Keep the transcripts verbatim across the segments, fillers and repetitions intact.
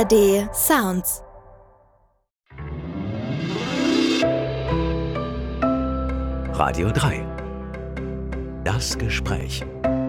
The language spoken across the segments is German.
A R D Sounds. Radio drei. Das Gespräch.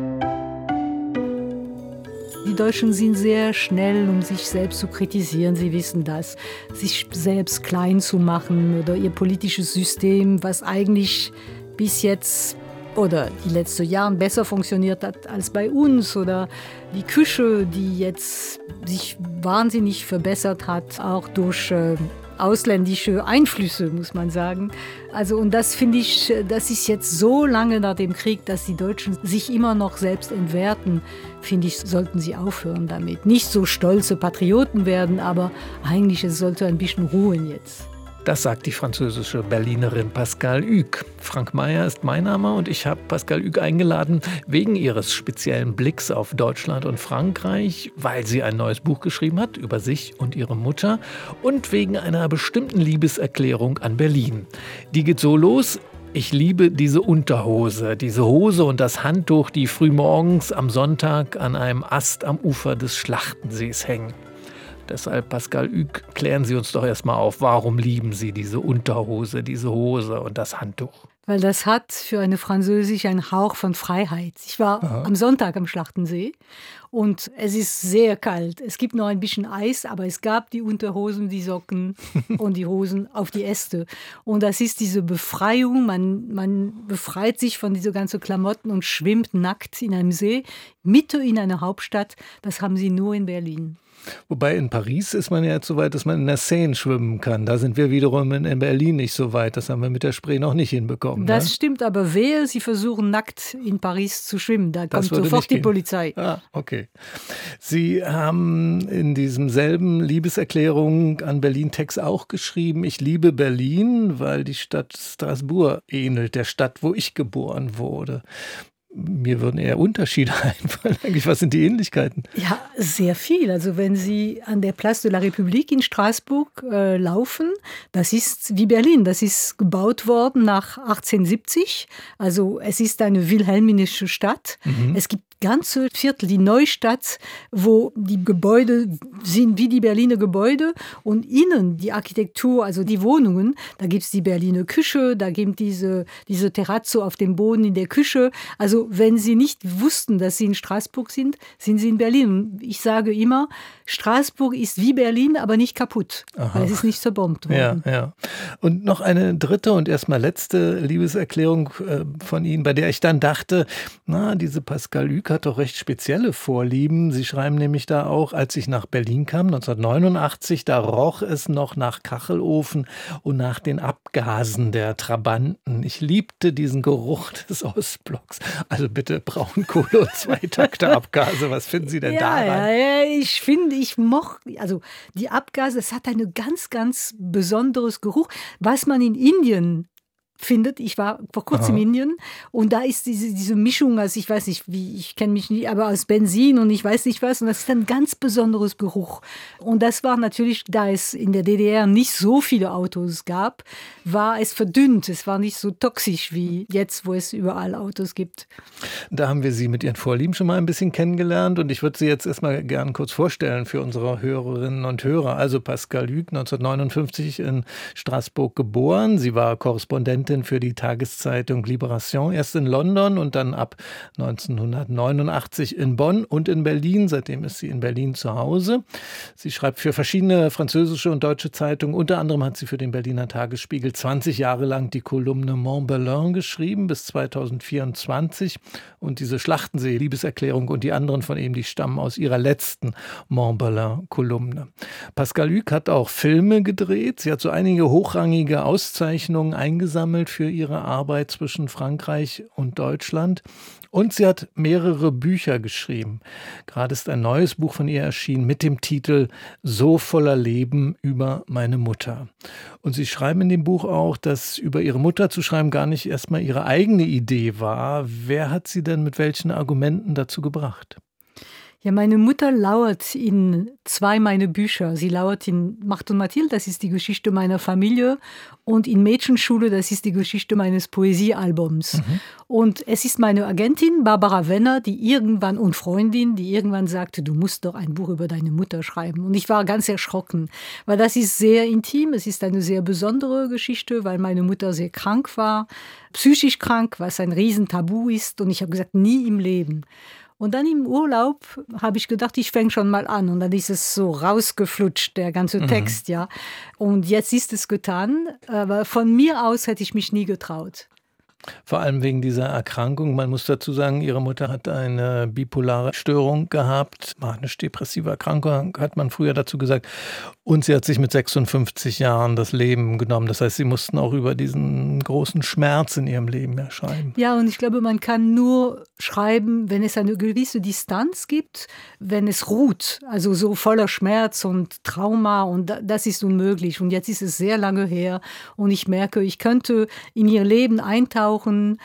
Die Deutschen sind sehr schnell, um sich selbst zu kritisieren. Sie wissen das. Sich selbst klein zu machen oder ihr politisches System, was eigentlich bis jetzt oder die letzten Jahre besser funktioniert hat als bei uns, oder die Küche, die jetzt sich wahnsinnig verbessert hat, auch durch äh, ausländische Einflüsse, muss man sagen. Also, und das finde ich, das ist jetzt so lange nach dem Krieg, dass die Deutschen sich immer noch selbst entwerten, finde ich, sollten sie aufhören damit. Nicht so stolze Patrioten werden, aber eigentlich es sollte ein bisschen ruhen jetzt. Das sagt die französische Berlinerin Pascale Hugues. Frank Meyer ist mein Name und ich habe Pascale Hugues eingeladen wegen ihres speziellen Blicks auf Deutschland und Frankreich, weil sie ein neues Buch geschrieben hat über sich und ihre Mutter und wegen einer bestimmten Liebeserklärung an Berlin. Die geht so los: Ich liebe diese Unterhose, diese Hose und das Handtuch, die frühmorgens am Sonntag an einem Ast am Ufer des Schlachtensees hängen. Deshalb, Pascale Hugues, klären Sie uns doch erstmal auf, warum lieben Sie diese Unterhose, diese Hose und das Handtuch? Weil das hat für eine Französische einen Hauch von Freiheit. Ich war Aha. am Sonntag am Schlachtensee und es ist sehr kalt. Es gibt noch ein bisschen Eis, aber es gab die Unterhosen, die Socken und die Hosen auf die Äste. Und das ist diese Befreiung. Man, man befreit sich von diesen ganzen Klamotten und schwimmt nackt in einem See, mitten in einer Hauptstadt. Das haben sie nur in Berlin. Wobei in Paris ist man ja jetzt so weit, dass man in der Seine schwimmen kann. Da sind wir wiederum in Berlin nicht so weit. Das haben wir mit der Spree noch nicht hinbekommen. Das ne? stimmt, aber wehe, Sie versuchen nackt in Paris zu schwimmen. Da das kommt sofort die Polizei. Ah, okay. Sie haben in diesem selben Liebeserklärung an Berlin-Text auch geschrieben: Ich liebe Berlin, weil die Stadt Straßburg ähnelt, der Stadt, wo ich geboren wurde. Mir würden eher Unterschiede einfallen. Eigentlich, was sind die Ähnlichkeiten? Ja, sehr viel. Also wenn Sie an der Place de la République in Straßburg äh, laufen, das ist wie Berlin. Das ist gebaut worden nach achtzehnhundertsiebzig. Also es ist eine wilhelminische Stadt. Mhm. Es gibt ganze Viertel, die Neustadt, wo die Gebäude sind wie die Berliner Gebäude und innen die Architektur, also die Wohnungen, da gibt es die Berliner Küche, da gibt es diese, diese Terrazzo auf dem Boden in der Küche. Also wenn Sie nicht wussten, dass Sie in Straßburg sind, sind Sie in Berlin. Ich sage immer, Straßburg ist wie Berlin, aber nicht kaputt, Aha. weil es ist nicht zerbombt worden. Ja, ja. Und noch eine dritte und erstmal letzte Liebeserklärung äh, von Ihnen, bei der ich dann dachte, na, diese Pascale Hugues hat doch recht spezielle Vorlieben. Sie schreiben nämlich da auch: Als ich nach Berlin kam, neunzehnhundertneunundachtzig, da roch es noch nach Kachelofen und nach den Abgasen der Trabanten. Ich liebte diesen Geruch des Ostblocks. Also bitte Braunkohle und Zweitakter-Abgase. Was finden Sie denn ja, daran? Ja, ja, ich finde, ich mochte, also die Abgase, es hat einen ganz, ganz besonderes Geruch, was man in Indien findet. Ich war vor kurzem in Indien und da ist diese, diese Mischung, also ich weiß nicht, wie, ich kenne mich nicht, aber aus Benzin und ich weiß nicht was, und das ist ein ganz besonderes Geruch. Und das war natürlich, da es in der D D R nicht so viele Autos gab, war es verdünnt. Es war nicht so toxisch wie jetzt, wo es überall Autos gibt. Da haben wir Sie mit Ihren Vorlieben schon mal ein bisschen kennengelernt und ich würde Sie jetzt erstmal gerne kurz vorstellen für unsere Hörerinnen und Hörer. Also Pascale Hugues, neunzehnhundertneunundfünfzig in Straßburg geboren. Sie war Korrespondentin für die Tageszeitung Libération, erst in London und dann ab neunzehnhundertneunundachtzig in Bonn und in Berlin. Seitdem ist sie in Berlin zu Hause. Sie schreibt für verschiedene französische und deutsche Zeitungen. Unter anderem hat sie für den Berliner Tagesspiegel zwanzig Jahre lang die Kolumne Mont Belin geschrieben, bis zweitausendvierundzwanzig. Und diese Schlachtensee-Liebeserklärung und die anderen von ihm, die stammen aus ihrer letzten Mont Belin-Kolumne. Pascale Hugues hat auch Filme gedreht. Sie hat so einige hochrangige Auszeichnungen eingesammelt für ihre Arbeit zwischen Frankreich und Deutschland. Und sie hat mehrere Bücher geschrieben. Gerade ist ein neues Buch von ihr erschienen mit dem Titel So voller Leben über meine Mutter. Und sie schreiben in dem Buch auch, dass über ihre Mutter zu schreiben gar nicht erstmal ihre eigene Idee war. Wer hat sie denn mit welchen Argumenten dazu gebracht? Ja, meine Mutter lauert in zwei meiner Bücher. Sie lauert in Macht und Mathilde, das ist die Geschichte meiner Familie, und in Mädchenschule, das ist die Geschichte meines Poesiealbums. Mhm. Und es ist meine Agentin, Barbara Wenner, die irgendwann, und Freundin, die irgendwann sagte, du musst doch ein Buch über deine Mutter schreiben. Und ich war ganz erschrocken, weil das ist sehr intim, es ist eine sehr besondere Geschichte, weil meine Mutter sehr krank war, psychisch krank, was ein Riesentabu ist. Und ich habe gesagt, nie im Leben. Und dann im Urlaub habe ich gedacht, ich fange schon mal an. Und dann ist es so rausgeflutscht, der ganze mhm. Text, ja. Und jetzt ist es getan. Aber von mir aus hätte ich mich nie getraut. Vor allem wegen dieser Erkrankung. Man muss dazu sagen, ihre Mutter hat eine bipolare Störung gehabt. Manisch-depressive Erkrankung hat man früher dazu gesagt. Und sie hat sich mit sechsundfünfzig Jahren das Leben genommen. Das heißt, sie mussten auch über diesen großen Schmerz in ihrem Leben ja schreiben. Ja, und ich glaube, man kann nur schreiben, wenn es eine gewisse Distanz gibt, wenn es ruht. Also so voller Schmerz und Trauma, und das ist unmöglich. Und jetzt ist es sehr lange her und ich merke, ich könnte in ihr Leben eintauchen,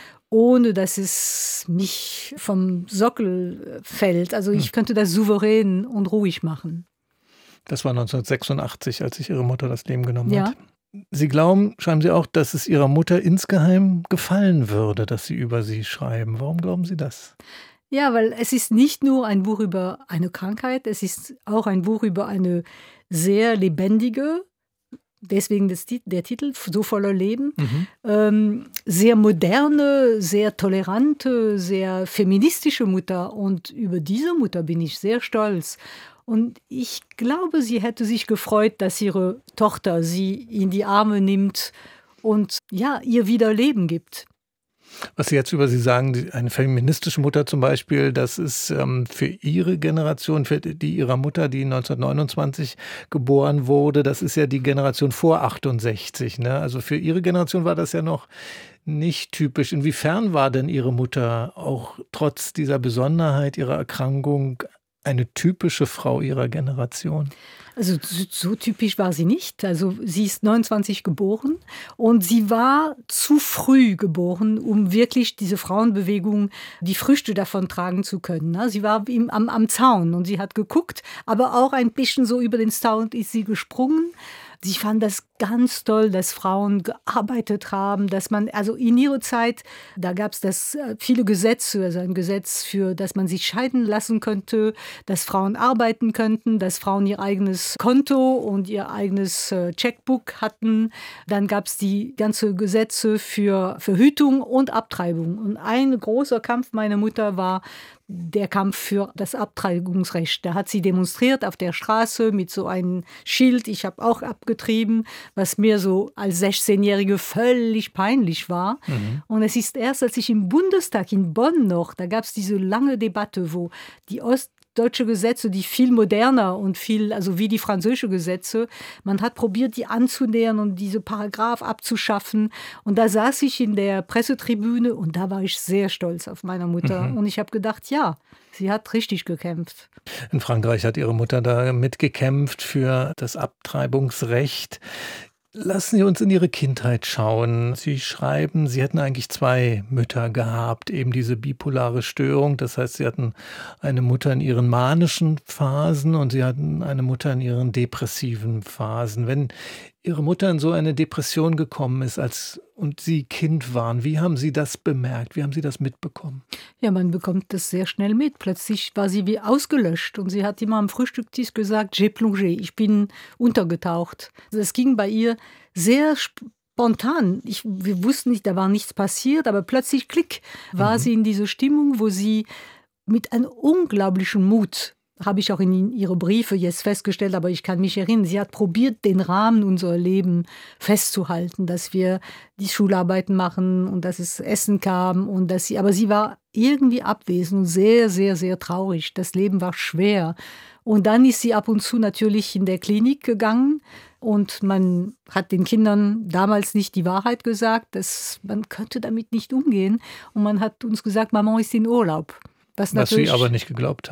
ohne dass es mich vom Sockel fällt. Also ich könnte das souverän und ruhig machen. Das war neunzehnhundertsechsundachtzig, als sich Ihre Mutter das Leben genommen ja. hat. Sie glauben, schreiben Sie auch, dass es Ihrer Mutter insgeheim gefallen würde, dass Sie über sie schreiben. Warum glauben Sie das? Ja, weil es ist nicht nur ein Buch über eine Krankheit, es ist auch ein Buch über eine sehr lebendige, deswegen das, der Titel, so voller Leben, mhm. ähm, sehr moderne, sehr tolerante, sehr feministische Mutter. Und über diese Mutter bin ich sehr stolz. Und ich glaube, sie hätte sich gefreut, dass ihre Tochter sie in die Arme nimmt und ja, ihr wieder Leben gibt. Was Sie jetzt über Sie sagen, eine feministische Mutter zum Beispiel, das ist ähm, für Ihre Generation, für die Ihrer Mutter, die neunzehnhundertneunundzwanzig geboren wurde, das ist ja die Generation vor achtundsechzig. Ne? Also für Ihre Generation war das ja noch nicht typisch. Inwiefern war denn Ihre Mutter auch trotz dieser Besonderheit ihrer Erkrankung eine typische Frau ihrer Generation? Also so, so typisch war sie nicht. Also sie ist neunundzwanzig geboren und sie war zu früh geboren, um wirklich diese Frauenbewegung, die Früchte davon tragen zu können. Sie war im, am, am Zaun und sie hat geguckt, aber auch ein bisschen so über den Zaun ist sie gesprungen. Sie fand das ganz toll, dass Frauen gearbeitet haben, dass man, also in ihrer Zeit, da gab es das viele Gesetze, also ein Gesetz für, dass man sich scheiden lassen könnte, dass Frauen arbeiten könnten, dass Frauen ihr eigenes Konto und ihr eigenes Checkbook hatten. Dann gab es die ganzen Gesetze für Verhütung und Abtreibung. Und ein großer Kampf meiner Mutter war der Kampf für das Abtreibungsrecht. Da hat sie demonstriert auf der Straße mit so einem Schild, ich habe auch abgetrieben, was mir so als sechzehnjährige völlig peinlich war. Mhm. Und es ist erst, als ich im Bundestag in Bonn noch, da gab es diese lange Debatte, wo die ostdeutsche Gesetze, die viel moderner und viel, also wie die französische Gesetze, man hat probiert, die anzunähern und diese Paragraph abzuschaffen. Und da saß ich in der Pressetribüne und da war ich sehr stolz auf meine Mutter. Mhm. Und ich habe gedacht, ja, sie hat richtig gekämpft. In Frankreich hat Ihre Mutter da mitgekämpft für das Abtreibungsrecht. Lassen Sie uns in Ihre Kindheit schauen. Sie schreiben, Sie hätten eigentlich zwei Mütter gehabt, eben diese bipolare Störung. Das heißt, Sie hatten eine Mutter in ihren manischen Phasen und Sie hatten eine Mutter in ihren depressiven Phasen. Wenn Ihre Mutter in so eine Depression gekommen ist als und Sie Kind waren, wie haben Sie das bemerkt? Wie haben Sie das mitbekommen? Ja, man bekommt das sehr schnell mit. Plötzlich war sie wie ausgelöscht und sie hat immer am Frühstückstisch gesagt, j'ai plongé, ich bin untergetaucht. Es ging bei ihr sehr spontan. Ich, wir wussten nicht, da war nichts passiert, aber plötzlich, klick, war mhm. sie in dieser Stimmung, wo sie mit einem unglaublichen Mut, habe ich auch in ihre Briefe jetzt festgestellt, aber ich kann mich erinnern, sie hat probiert, den Rahmen unserer Leben festzuhalten, dass wir die Schularbeiten machen und dass es Essen kam und dass sie, aber sie war irgendwie abwesend und sehr, sehr, sehr traurig. Das Leben war schwer. Und dann ist sie ab und zu natürlich in der Klinik gegangen und man hat den Kindern damals nicht die Wahrheit gesagt, dass man könnte damit nicht umgehen und man hat uns gesagt, Maman ist in Urlaub. Was, Was sie aber nicht geglaubt haben.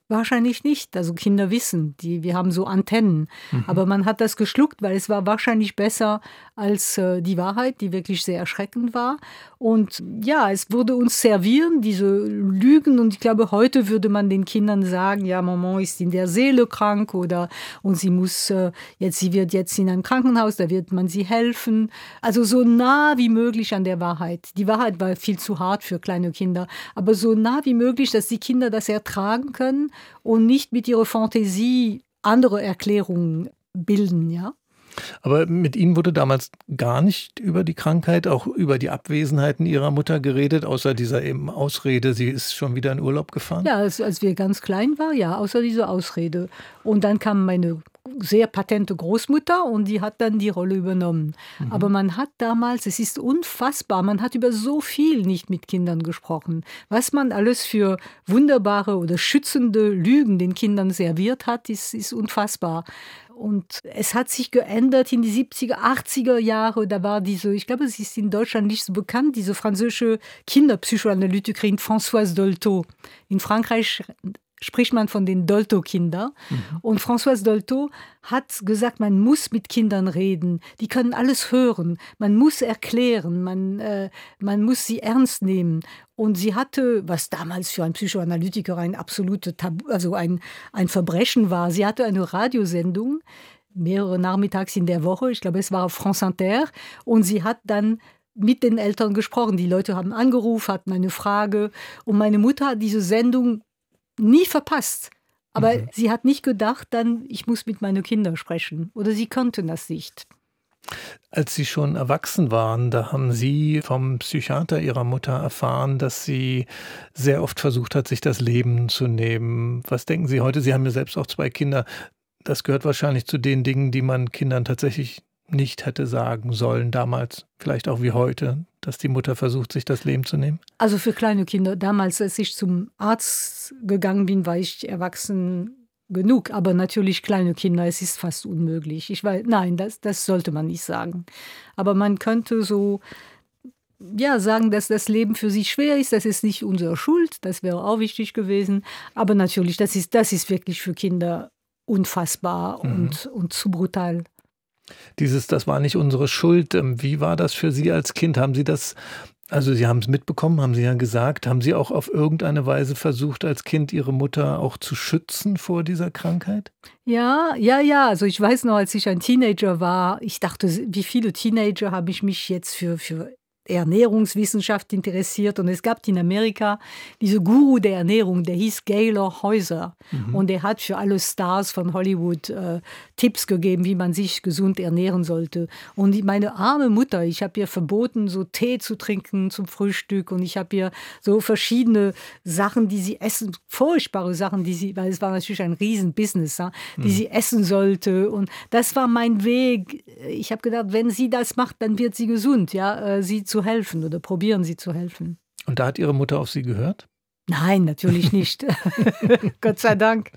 Wahrscheinlich nicht. Also Kinder wissen, die, wir haben so Antennen. Mhm. Aber man hat das geschluckt, weil es war wahrscheinlich besser als äh, die Wahrheit, die wirklich sehr erschreckend war. Und ja, es wurde uns servieren, diese Lügen. Und ich glaube, heute würde man den Kindern sagen, ja, Maman ist in der Seele krank oder und sie muss äh, jetzt, sie wird jetzt in einem Krankenhaus, da wird man sie helfen. Also so nah wie möglich an der Wahrheit. Die Wahrheit war viel zu hart für kleine Kinder, aber so nah wie möglich, dass die Kinder das ertragen können und nicht mit ihrer Fantasie andere Erklärungen bilden, ja. Aber mit Ihnen wurde damals gar nicht über die Krankheit, auch über die Abwesenheiten Ihrer Mutter geredet, außer dieser eben Ausrede, sie ist schon wieder in Urlaub gefahren? Ja, als, als wir ganz klein waren, ja, außer dieser Ausrede. Und dann kam meine sehr patente Großmutter und die hat dann die Rolle übernommen. Mhm. Aber man hat damals, es ist unfassbar, man hat über so viel nicht mit Kindern gesprochen. Was man alles für wunderbare oder schützende Lügen den Kindern serviert hat, ist, ist unfassbar. Und es hat sich geändert in die siebziger, achtziger Jahre. Da war diese, ich glaube, es ist in Deutschland nicht so bekannt, diese französische Kinderpsychoanalytikerin Françoise Dolto. In Frankreich spricht man von den Dolto-Kindern. Mhm. Und Françoise Dolto hat gesagt, man muss mit Kindern reden. Die können alles hören. Man muss erklären. Man, äh, man muss sie ernst nehmen. Und sie hatte, was damals für einen Psychoanalytiker ein absolutes Tabu, also ein, ein Verbrechen war, sie hatte eine Radiosendung, mehrere nachmittags in der Woche, ich glaube, es war auf France Inter, und sie hat dann mit den Eltern gesprochen. Die Leute haben angerufen, hatten eine Frage. Und meine Mutter hat diese Sendung nie verpasst. Aber mhm. sie hat nicht gedacht, dann, ich muss mit meinen Kindern sprechen. Oder sie konnten das nicht. Als Sie schon erwachsen waren, da haben Sie vom Psychiater Ihrer Mutter erfahren, dass sie sehr oft versucht hat, sich das Leben zu nehmen. Was denken Sie heute? Sie haben ja selbst auch zwei Kinder. Das gehört wahrscheinlich zu den Dingen, die man Kindern tatsächlich nicht hätte sagen sollen damals, vielleicht auch wie heute, dass die Mutter versucht, sich das Leben zu nehmen? Also für kleine Kinder, damals, als ich zum Arzt gegangen bin, war ich erwachsen genug. Aber natürlich kleine Kinder, es ist fast unmöglich. Ich weiß, nein, das, das sollte man nicht sagen. Aber man könnte so ja, sagen, dass das Leben für sie schwer ist. Das ist nicht unsere Schuld. Das wäre auch wichtig gewesen. Aber natürlich, das ist, das ist wirklich für Kinder unfassbar mhm. und, und zu brutal. Dieses, das war nicht unsere Schuld. Wie war das für Sie als Kind? Haben Sie das, also Sie haben es mitbekommen, haben Sie ja gesagt, haben Sie auch auf irgendeine Weise versucht, als Kind Ihre Mutter auch zu schützen vor dieser Krankheit? Ja, ja, ja. Also ich weiß noch, als ich ein Teenager war, ich dachte, wie viele Teenager habe ich mich jetzt für, für Ernährungswissenschaft interessiert. Und es gab in Amerika diese Guru der Ernährung, der hieß Gaylor Häuser. Mhm. Und der hat für alle Stars von Hollywood äh, Tipps gegeben, wie man sich gesund ernähren sollte. Und die, meine arme Mutter, ich habe ihr verboten, so Tee zu trinken zum Frühstück. Und ich habe ihr so verschiedene Sachen, die sie essen, furchtbare Sachen, die sie, weil es war natürlich ein Riesenbusiness, ja, die mhm. sie essen sollte. Und das war mein Weg. Ich habe gedacht, wenn sie das macht, dann wird sie gesund, ja, sie zu helfen oder probieren sie zu helfen. Und da hat Ihre Mutter auf Sie gehört? Nein, natürlich nicht. Gott sei Dank.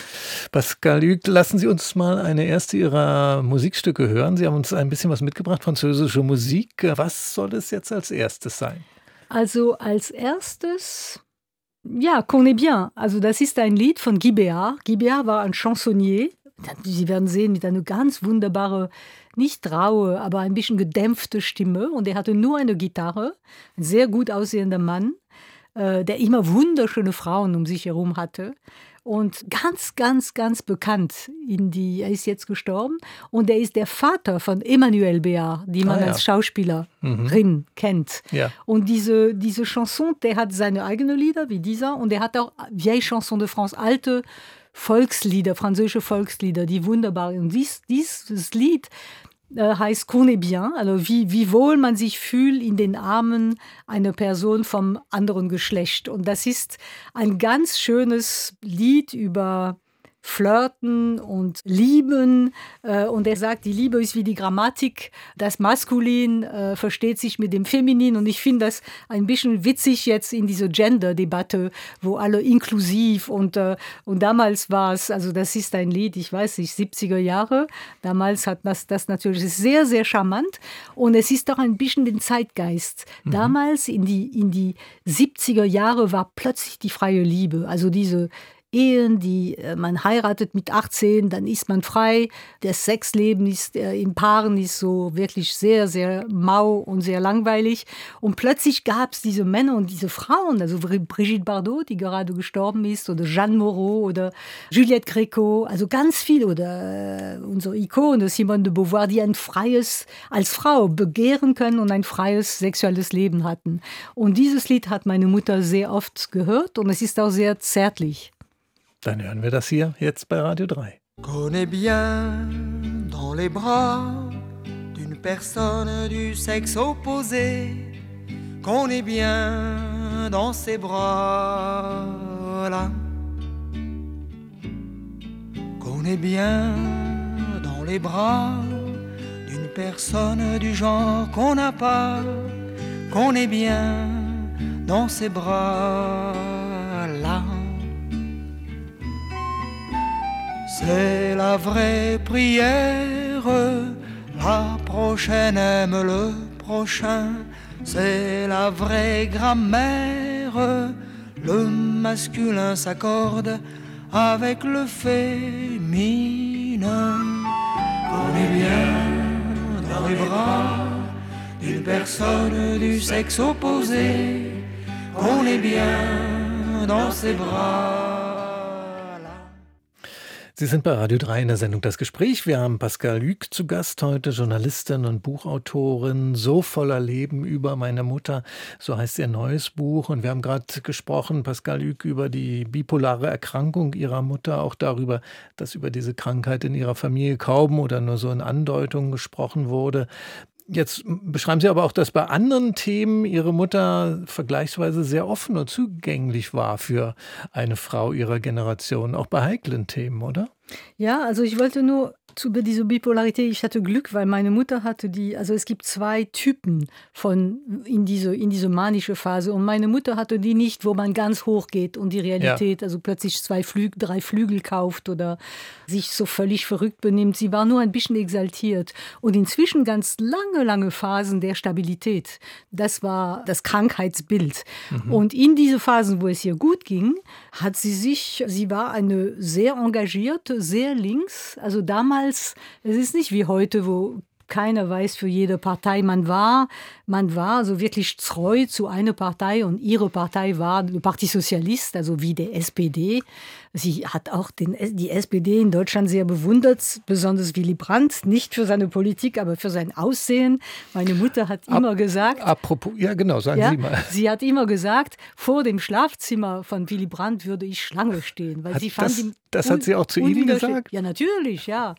Pascal Hugues, lassen Sie uns mal eine erste Ihrer Musikstücke hören. Sie haben uns ein bisschen was mitgebracht, französische Musik. Was soll es jetzt als erstes sein? Also als erstes, ja, Connais bien. Also das ist ein Lied von Guy Béard. Guy Béard war ein Chansonnier. Sie werden sehen, mit einer ganz wunderbaren, nicht raue, aber ein bisschen gedämpfte Stimme. Und er hatte nur eine Gitarre. Ein sehr gut aussehender Mann, äh, der immer wunderschöne Frauen um sich herum hatte. Und ganz, ganz, ganz bekannt. In die, er ist jetzt gestorben. Und er ist der Vater von Emmanuelle Béard, die man ah, ja. als Schauspielerin mhm. kennt. Ja. Und diese, diese Chanson, der hat seine eigenen Lieder, wie dieser. Und er hat auch Vieille Chanson de France, alte Volkslieder, französische Volkslieder, die wunderbar sind. Und dies, dieses Lied äh, heißt Connais bien, also wie, wie wohl man sich fühlt in den Armen einer Person vom anderen Geschlecht. Und das ist ein ganz schönes Lied über Flirten und Lieben. Und er sagt, die Liebe ist wie die Grammatik. Das Maskulin äh, versteht sich mit dem Feminin. Und ich finde das ein bisschen witzig jetzt in dieser Gender-Debatte, wo alle inklusiv und, äh, und damals war es, also das ist ein Lied, ich weiß nicht, siebziger Jahre. Damals hat das, das natürlich sehr, sehr charmant. Und es ist doch ein bisschen den Zeitgeist. Mhm. Damals in die, in die siebziger Jahre war plötzlich die freie Liebe. Also diese Ehen, die man heiratet mit achtzehn, dann ist man frei. Das Sexleben ist in Paaren ist so wirklich sehr, sehr mau und sehr langweilig. Und plötzlich gab es diese Männer und diese Frauen, also Brigitte Bardot, die gerade gestorben ist, oder Jeanne Moreau oder Juliette Gréco, also ganz viele, oder unsere Ikone Simone de Beauvoir, die ein freies, als Frau begehren können und ein freies sexuelles Leben hatten. Und dieses Lied hat meine Mutter sehr oft gehört und es ist auch sehr zärtlich. Dann hören wir das hier jetzt bei Radio drei. Connais bien dans les bras d'une personne du sexe opposé, connais bien dans ses bras là, connais bien dans les bras d'une personne du genre qu'on n'a pas, connais bien dans ses bras là. C'est la vraie prière, la prochaine aime le prochain. C'est la vraie grammaire, le masculin s'accorde avec le féminin. On est bien dans les bras d'une personne du sexe opposé, on est bien dans ses bras. Sie sind bei Radio drei in der Sendung Das Gespräch. Wir haben Pascale Luque zu Gast heute, Journalistin und Buchautorin. So voller Leben über meine Mutter, so heißt ihr neues Buch. Und wir haben gerade gesprochen, Pascale Luque, über die bipolare Erkrankung ihrer Mutter, auch darüber, dass über diese Krankheit in ihrer Familie kaum oder nur so in Andeutungen gesprochen wurde. Jetzt beschreiben Sie aber auch, dass bei anderen Themen Ihre Mutter vergleichsweise sehr offen und zugänglich war für eine Frau ihrer Generation, auch bei heiklen Themen, oder? Ja, also ich wollte nur über diese Bipolarität, ich hatte Glück, weil meine Mutter hatte die, also es gibt zwei Typen von in diese, in diese manische Phase und meine Mutter hatte die nicht, wo man ganz hoch geht und die Realität, ja. Also plötzlich zwei Flügel, drei Flügel kauft oder sich so völlig verrückt benimmt. Sie war nur ein bisschen exaltiert und inzwischen ganz lange, lange Phasen der Stabilität. Das war das Krankheitsbild. Mhm. Und in diese Phasen, wo es ihr gut ging, hat sie sich, sie war eine sehr engagierte, sehr links, also damals, es ist nicht wie heute, wo keiner weiß für jede Partei man war. Man war so wirklich treu zu einer Partei und ihre Partei war der Parti Socialiste, also wie der S P D. Sie hat auch den, die S P D in Deutschland sehr bewundert, besonders Willy Brandt, nicht für seine Politik, aber für sein Aussehen. Meine Mutter hat immer Ap- gesagt... Apropos, ja genau, sagen ja, Sie mal. Sie hat immer gesagt, vor dem Schlafzimmer von Willy Brandt würde ich Schlange stehen. Weil hat sie fand das, ihn das hat sie auch zu Ihnen gesagt? Ja, natürlich, ja.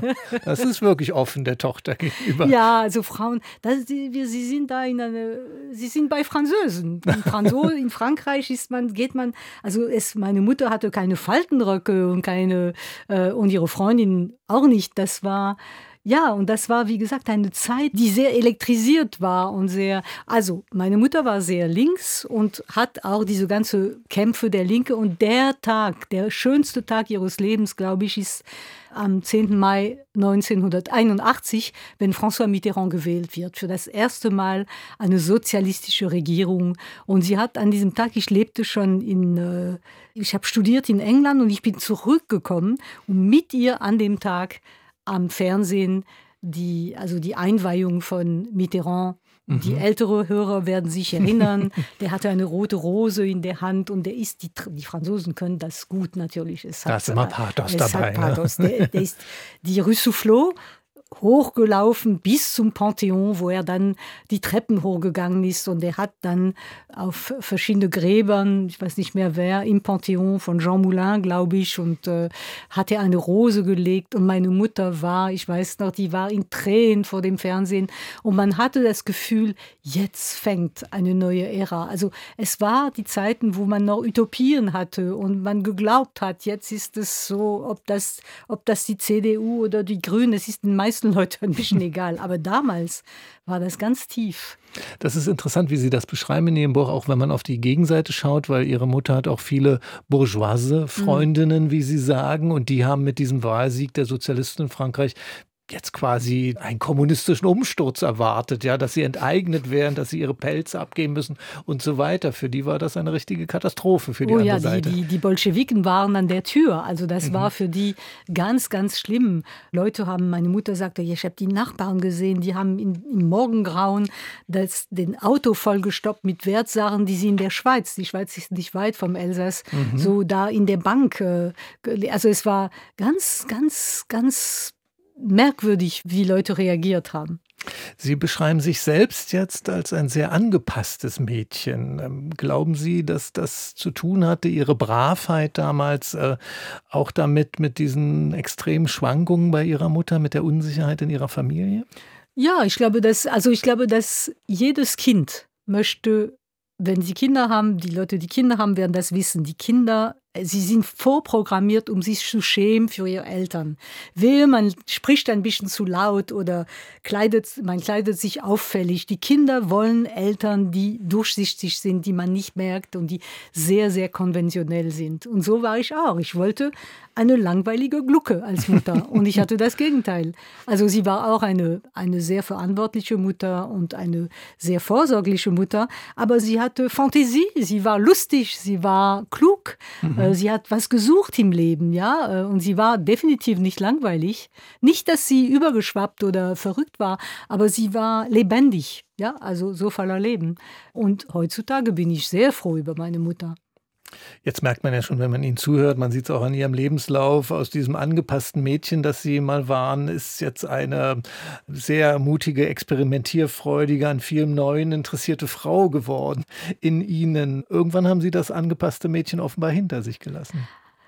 Das ist wirklich offen der Tochter gegenüber. Ja, also Frauen, das, sie, sie sind da in eine, sie sind bei Französen. In, Franzo, in Frankreich ist man, geht man, also es, meine Mutter hatte keine Faltenröcke und keine, äh, und ihre Freundin auch nicht. Das war, ja, und das war, wie gesagt, eine Zeit, die sehr elektrisiert war und sehr, also meine Mutter war sehr links und hat auch diese ganze Kämpfe der Linke und der Tag, der schönste Tag ihres Lebens, glaube ich, ist am zehnten Mai neunzehnhunderteinundachtzig, wenn François Mitterrand gewählt wird. Für das erste Mal eine sozialistische Regierung. Und sie hat an diesem Tag, ich lebte schon in, äh, ich habe studiert in England und ich bin zurückgekommen, um mit ihr an dem Tag am Fernsehen die, also die Einweihung von Mitterrand. Die ältere Hörer werden sich erinnern, der hatte eine rote Rose in der Hand und der ist, die, die Franzosen können das gut natürlich. Es da ist immer Pathos es dabei. Hat Pathos. Ne? Der, der ist die Rue Soufflot hochgelaufen bis zum Panthéon, wo er dann die Treppen hochgegangen ist und er hat dann auf verschiedene Gräbern, ich weiß nicht mehr wer, im Panthéon von Jean Moulin, glaube ich, und äh, hat er eine Rose gelegt und meine Mutter war, ich weiß noch, die war in Tränen vor dem Fernsehen und man hatte das Gefühl, jetzt fängt eine neue Ära. Also es war die Zeiten, wo man noch Utopien hatte und man geglaubt hat, jetzt ist es so, ob das, ob das die C D U oder die Grünen, es ist den meisten Leute ein bisschen egal, aber damals war das ganz tief. Das ist interessant, wie Sie das beschreiben in Ihrem Buch, auch wenn man auf die Gegenseite schaut, weil Ihre Mutter hat auch viele bourgeoise Freundinnen, mhm. wie Sie sagen, und die haben mit diesem Wahlsieg der Sozialisten in Frankreich jetzt quasi einen kommunistischen Umsturz erwartet, ja, dass sie enteignet werden, dass sie ihre Pelze abgeben müssen und so weiter. Für die war das eine richtige Katastrophe, für die oh andere ja, Seite. Die, die, die Bolschewiken waren an der Tür. Also das Mhm. war für die ganz, ganz schlimm. Leute haben, meine Mutter sagte, ich habe die Nachbarn gesehen, die haben in, im Morgengrauen das, den Auto vollgestoppt mit Wertsachen, die sie in der Schweiz, die Schweiz ist nicht weit vom Elsass, Mhm. so da in der Bank, äh, also es war ganz, ganz, ganz merkwürdig, wie Leute reagiert haben. Sie beschreiben sich selbst jetzt als ein sehr angepasstes Mädchen. Ähm, glauben Sie, dass das zu tun hatte, Ihre Bravheit damals, äh, auch damit mit diesen extremen Schwankungen bei Ihrer Mutter, mit der Unsicherheit in Ihrer Familie? Ja, ich glaube, dass, also ich glaube, dass jedes Kind möchte, wenn sie Kinder haben, die Leute, die Kinder haben, werden das wissen. Die Kinder, sie sind vorprogrammiert, um sich zu schämen für ihre Eltern. Wehe, man spricht ein bisschen zu laut oder kleidet, man kleidet sich auffällig. Die Kinder wollen Eltern, die durchsichtig sind, die man nicht merkt und die sehr, sehr konventionell sind. Und so war ich auch. Ich wollte eine langweilige Glucke als Mutter und ich hatte das Gegenteil. Also sie war auch eine, eine sehr verantwortliche Mutter und eine sehr vorsorgliche Mutter, aber sie hatte Fantasie, sie war lustig, sie war klug. Mhm. Sie hat was gesucht im Leben, ja, und sie war definitiv nicht langweilig. Nicht, dass sie übergeschwappt oder verrückt war, aber sie war lebendig, ja, also so voller Leben. Und heutzutage bin ich sehr froh über meine Mutter. Jetzt merkt man ja schon, wenn man Ihnen zuhört, man sieht es auch an Ihrem Lebenslauf, aus diesem angepassten Mädchen, das Sie mal waren, ist jetzt eine sehr mutige, experimentierfreudige, an vielem Neuen interessierte Frau geworden in Ihnen. Irgendwann haben Sie das angepasste Mädchen offenbar hinter sich gelassen.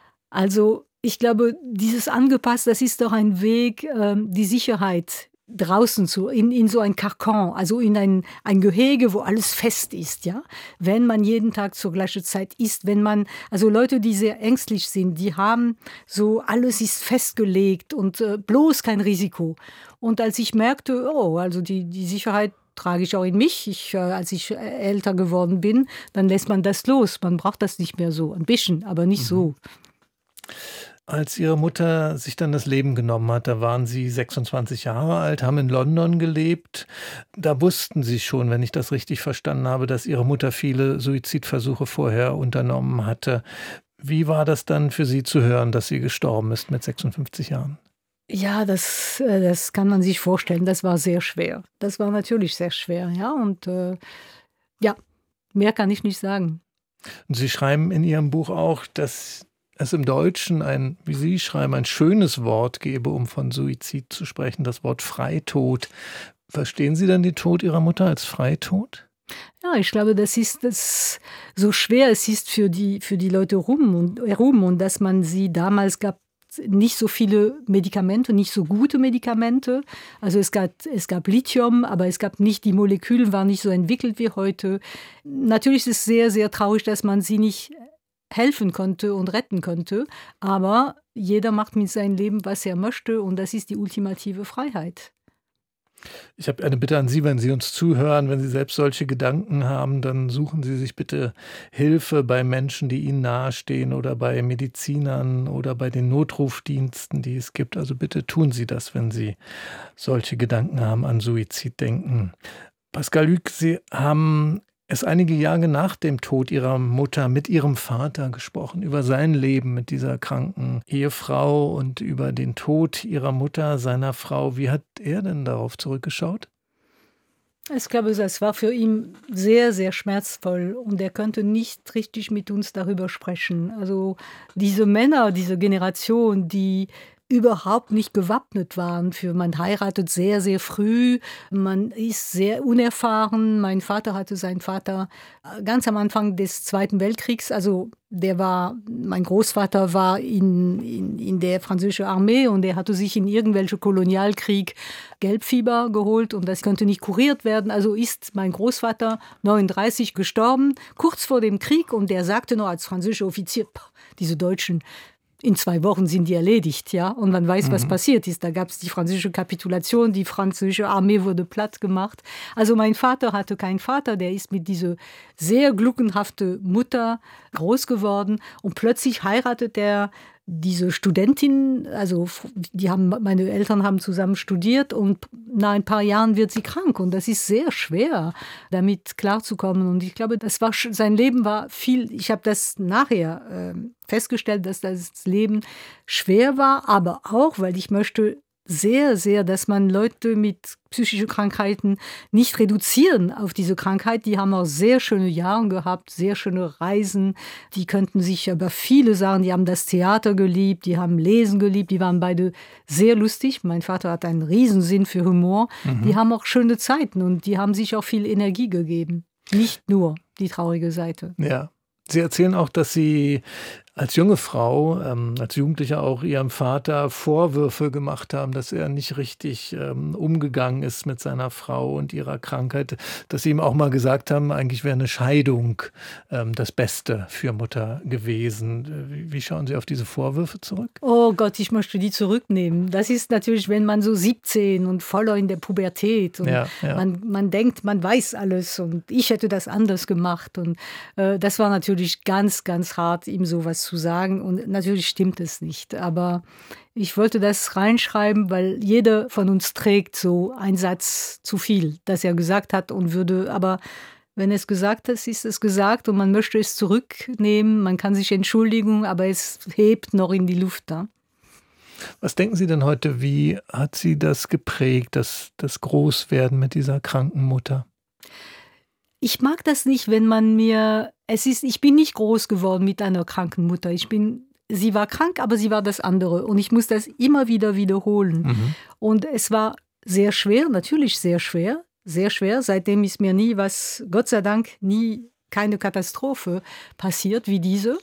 Also ich glaube, dieses angepasst, das ist doch ein Weg, die Sicherheit draußen zu, in, in so ein Karton, also in ein, ein Gehege, wo alles fest ist, ja. Wenn man jeden Tag zur gleichen Zeit isst, wenn man, also Leute, die sehr ängstlich sind, die haben so, alles ist festgelegt und äh, bloß kein Risiko. Und als ich merkte, oh, also die, die Sicherheit trage ich auch in mich, ich, äh, als ich älter geworden bin, dann lässt man das los. Man braucht das nicht mehr so, ein bisschen, aber nicht mhm. so. Als Ihre Mutter sich dann das Leben genommen hat, da waren Sie sechsundzwanzig Jahre alt, haben in London gelebt. Da wussten Sie schon, wenn ich das richtig verstanden habe, dass Ihre Mutter viele Suizidversuche vorher unternommen hatte. Wie war das dann für Sie zu hören, dass sie gestorben ist mit sechsundfünfzig Jahren? Ja, das, das kann man sich vorstellen. Das war sehr schwer. Das war natürlich sehr schwer, ja. Und äh, ja, mehr kann ich nicht sagen. Und Sie schreiben in Ihrem Buch auch, dass es im Deutschen ein, wie Sie schreiben, ein schönes Wort gäbe, um von Suizid zu sprechen, das Wort Freitod. Verstehen Sie dann den Tod Ihrer Mutter als Freitod? Ja, ich glaube, das ist das so schwer es ist für die, für die Leute rum und, herum und dass man sie damals gab, nicht so viele Medikamente, nicht so gute Medikamente. Also es gab, es gab Lithium, aber es gab nicht, die Moleküle waren nicht so entwickelt wie heute. Natürlich ist es sehr, sehr traurig, dass man sie nicht helfen konnte und retten konnte, aber jeder macht mit seinem Leben, was er möchte und das ist die ultimative Freiheit. Ich habe eine Bitte an Sie, wenn Sie uns zuhören, wenn Sie selbst solche Gedanken haben, dann suchen Sie sich bitte Hilfe bei Menschen, die Ihnen nahestehen oder bei Medizinern oder bei den Notrufdiensten, die es gibt. Also bitte tun Sie das, wenn Sie solche Gedanken haben, an Suizid denken. Pascal Luc, Sie haben es einige Jahre nach dem Tod Ihrer Mutter mit Ihrem Vater gesprochen, über sein Leben mit dieser kranken Ehefrau und über den Tod Ihrer Mutter, seiner Frau. Wie hat er denn darauf zurückgeschaut? Ich glaube, das war für ihn sehr, sehr schmerzvoll und er könnte nicht richtig mit uns darüber sprechen. Also diese Männer, diese Generation, die überhaupt nicht gewappnet waren für, man heiratet sehr, sehr früh, man ist sehr unerfahren. Mein Vater hatte seinen Vater ganz am Anfang des Zweiten Weltkriegs, also der war, mein Großvater war in, in, in der französischen Armee und er hatte sich in irgendwelchen Kolonialkrieg Gelbfieber geholt und das konnte nicht kuriert werden. Also ist mein Großvater neununddreißig gestorben, kurz vor dem Krieg und der sagte noch als französischer Offizier, diese Deutschen, in zwei Wochen sind die erledigt, ja, und man weiß, mhm. was passiert ist. Da gab es die französische Kapitulation, die französische Armee wurde platt gemacht. Also mein Vater hatte keinen Vater, der ist mit dieser sehr gluckenhaften Mutter groß geworden und plötzlich heiratet er diese Studentin, also die haben, meine Eltern haben zusammen studiert und nach ein paar Jahren wird sie krank und das ist sehr schwer, damit klarzukommen. Und ich glaube, das war sein Leben war viel. Ich habe das nachher äh, festgestellt, dass das Leben schwer war, aber auch, weil ich möchte sehr, sehr, dass man Leute mit psychischen Krankheiten nicht reduzieren auf diese Krankheit. Die haben auch sehr schöne Jahre gehabt, sehr schöne Reisen. Die könnten sich über viele Sachen, die haben das Theater geliebt, die haben Lesen geliebt, die waren beide sehr lustig. Mein Vater hat einen Riesensinn für Humor. Mhm. Die haben auch schöne Zeiten und die haben sich auch viel Energie gegeben. Nicht nur die traurige Seite. Ja. Sie erzählen auch, dass Sie als junge Frau, ähm, als Jugendliche auch Ihrem Vater Vorwürfe gemacht haben, dass er nicht richtig ähm, umgegangen ist mit seiner Frau und ihrer Krankheit, dass Sie ihm auch mal gesagt haben, eigentlich wäre eine Scheidung ähm, das Beste für Mutter gewesen. Wie, wie schauen Sie auf diese Vorwürfe zurück? Oh Gott, ich möchte die zurücknehmen. Das ist natürlich, wenn man so siebzehn und voller in der Pubertät und ja, ja. Man, man denkt, man weiß alles und ich hätte das anders gemacht und äh, das war natürlich ganz, ganz hart, ihm sowas zu sagen und natürlich stimmt es nicht, aber ich wollte das reinschreiben, weil jeder von uns trägt so einen Satz zu viel, das er gesagt hat und würde, aber wenn es gesagt ist, ist es gesagt und man möchte es zurücknehmen, man kann sich entschuldigen, aber es hebt noch in die Luft da. Was denken Sie denn heute, wie hat Sie das geprägt, das, das Großwerden mit dieser kranken Mutter? Ich mag das nicht, wenn man mir, es ist, ich bin nicht groß geworden mit einer kranken Mutter. Ich bin, sie war krank, aber sie war das andere. Und ich muss das immer wieder wiederholen. Mhm. Und es war sehr schwer, natürlich sehr schwer, sehr schwer. Seitdem ist mir nie was, Gott sei Dank, nie keine Katastrophe passiert wie diese.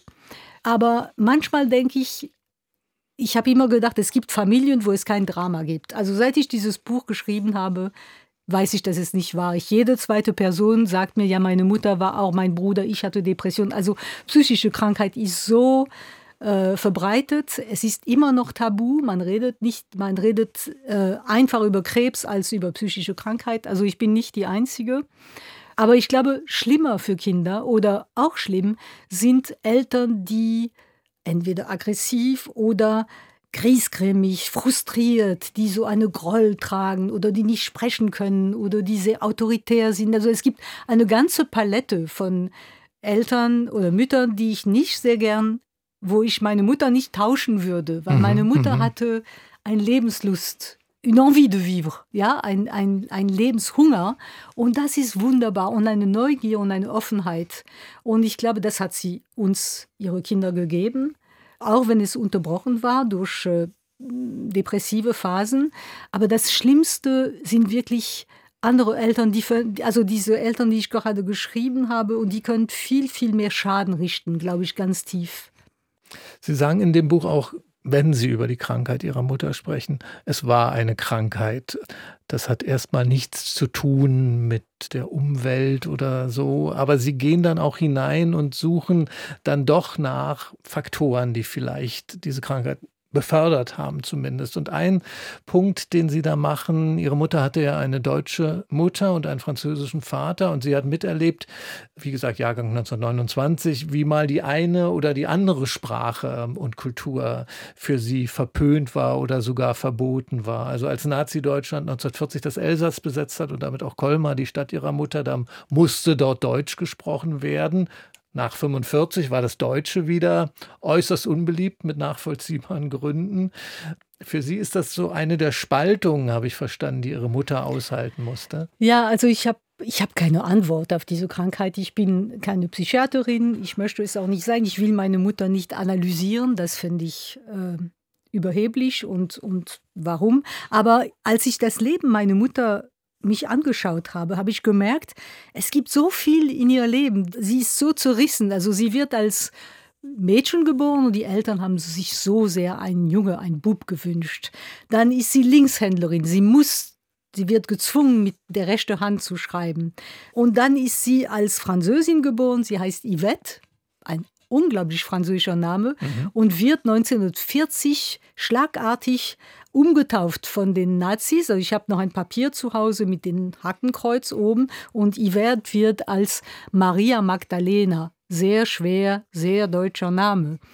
Aber manchmal denke ich, ich habe immer gedacht, es gibt Familien, wo es kein Drama gibt. Also seit ich dieses Buch geschrieben habe, weiß ich, dass es nicht wahr ist. Jede zweite Person sagt mir, ja, meine Mutter war auch, mein Bruder, ich hatte Depression. Also psychische Krankheit ist so äh, verbreitet. Es ist immer noch tabu. Man redet nicht, man redet äh, einfach über Krebs als über psychische Krankheit. Also ich bin nicht die Einzige. Aber ich glaube, schlimmer für Kinder oder auch schlimm sind Eltern, die entweder aggressiv oder griesgrämig, frustriert, die so eine Groll tragen oder die nicht sprechen können oder die sehr autoritär sind. Also es gibt eine ganze Palette von Eltern oder Müttern, die ich nicht sehr gern, wo ich meine Mutter nicht tauschen würde, weil meine Mutter mhm. hatte eine Lebenslust, une envie de vivre, ja, ein, ein, ein Lebenshunger und das ist wunderbar und eine Neugier und eine Offenheit und ich glaube, das hat sie uns, ihre Kinder gegeben. Auch wenn es unterbrochen war durch äh, depressive Phasen. Aber das Schlimmste sind wirklich andere Eltern, die für, also diese Eltern, die ich gerade geschrieben habe, und die können viel, viel mehr Schaden richten, glaube ich, ganz tief. Sie sagen in dem Buch auch, wenn Sie über die Krankheit Ihrer Mutter sprechen, es war eine Krankheit. Das hat erstmal nichts zu tun mit der Umwelt oder so, aber Sie gehen dann auch hinein und suchen dann doch nach Faktoren, die vielleicht diese Krankheit befördert haben zumindest. Und ein Punkt, den Sie da machen, Ihre Mutter hatte ja eine deutsche Mutter und einen französischen Vater und sie hat miterlebt, wie gesagt, Jahrgang neunzehnhundertneunundzwanzig, wie mal die eine oder die andere Sprache und Kultur für sie verpönt war oder sogar verboten war. Also als Nazi-Deutschland neunzehnhundertvierzig das Elsass besetzt hat und damit auch Colmar, die Stadt ihrer Mutter, da musste dort Deutsch gesprochen werden. Nach fünfundvierzig war das Deutsche wieder äußerst unbeliebt mit nachvollziehbaren Gründen. Für Sie ist das so eine der Spaltungen, habe ich verstanden, die Ihre Mutter aushalten musste. Ja, also ich habe ich hab keine Antwort auf diese Krankheit. Ich bin keine Psychiaterin, ich möchte es auch nicht sein. Ich will meine Mutter nicht analysieren, das finde ich äh, überheblich und, und warum. Aber als ich das Leben meiner Mutter mich angeschaut habe, habe ich gemerkt, es gibt so viel in ihr Leben. Sie ist so zerrissen. Also sie wird als Mädchen geboren und die Eltern haben sich so sehr einen Junge, einen Bub gewünscht. Dann ist sie Linkshändlerin. Sie muss, sie wird gezwungen, mit der rechten Hand zu schreiben. Und dann ist sie als Französin geboren. Sie heißt Yvette, ein unglaublich französischer Name, mhm. und wird neunzehnhundertvierzig schlagartig umgetauft von den Nazis. Also ich habe noch ein Papier zu Hause mit dem Hakenkreuz oben und Yvette wird als Maria Magdalena, sehr schwer, sehr deutscher Name.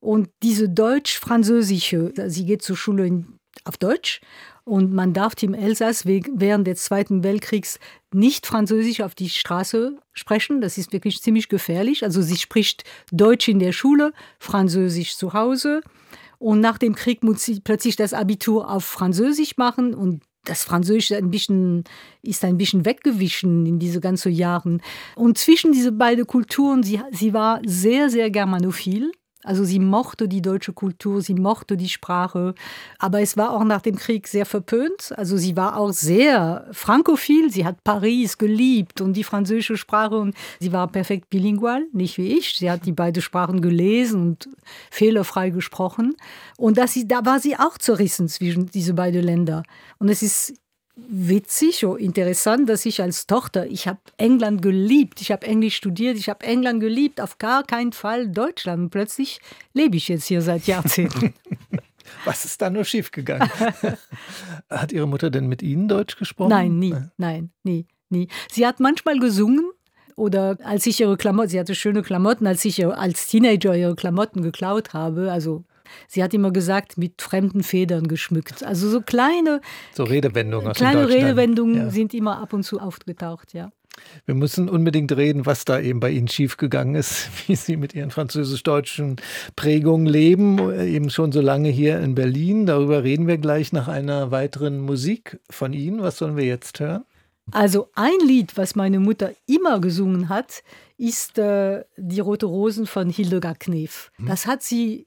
Und diese deutsch-französische, sie geht zur Schule in, auf Deutsch und man darf im Elsass während des Zweiten Weltkriegs nicht Französisch auf die Straße sprechen. Das ist wirklich ziemlich gefährlich. Also sie spricht Deutsch in der Schule, Französisch zu Hause. Und nach dem Krieg muss sie plötzlich das Abitur auf Französisch machen und das Französische ein bisschen, ist ein bisschen weggewichen in diese ganzen Jahren. Und zwischen diese beiden Kulturen, sie, sie war sehr, sehr germanophil. Also sie mochte die deutsche Kultur, sie mochte die Sprache, aber es war auch nach dem Krieg sehr verpönt. Also sie war auch sehr frankophil, sie hat Paris geliebt und die französische Sprache und sie war perfekt bilingual, nicht wie ich. Sie hat die beiden Sprachen gelesen und fehlerfrei gesprochen. Und das, da war sie auch zerrissen zwischen diese beiden Länder. Und es ist witzig und interessant, dass ich als Tochter, ich habe England geliebt, ich habe Englisch studiert, ich habe England geliebt, auf gar keinen Fall Deutschland. Und plötzlich lebe ich jetzt hier seit Jahrzehnten. Was ist da nur schiefgegangen? Hat Ihre Mutter denn mit Ihnen Deutsch gesprochen? Nein, nie, nein, nie, nie. Sie hat manchmal gesungen oder als ich ihre Klamotten, sie hatte schöne Klamotten, als ich als Teenager ihre Klamotten geklaut habe, also sie hat immer gesagt, mit fremden Federn geschmückt. Also so kleine, so Redewendungen aus kleine Deutschland. Redewendungen Ja. sind immer ab und zu aufgetaucht, ja. Wir müssen unbedingt reden, was da eben bei Ihnen schiefgegangen ist, wie Sie mit Ihren französisch-deutschen Prägungen leben, eben schon so lange hier in Berlin. Darüber reden wir gleich nach einer weiteren Musik von Ihnen. Was sollen wir jetzt hören? Also ein Lied, was meine Mutter immer gesungen hat, ist äh, Die Rote Rosen von Hildegard Knef. Hm. Das hat sie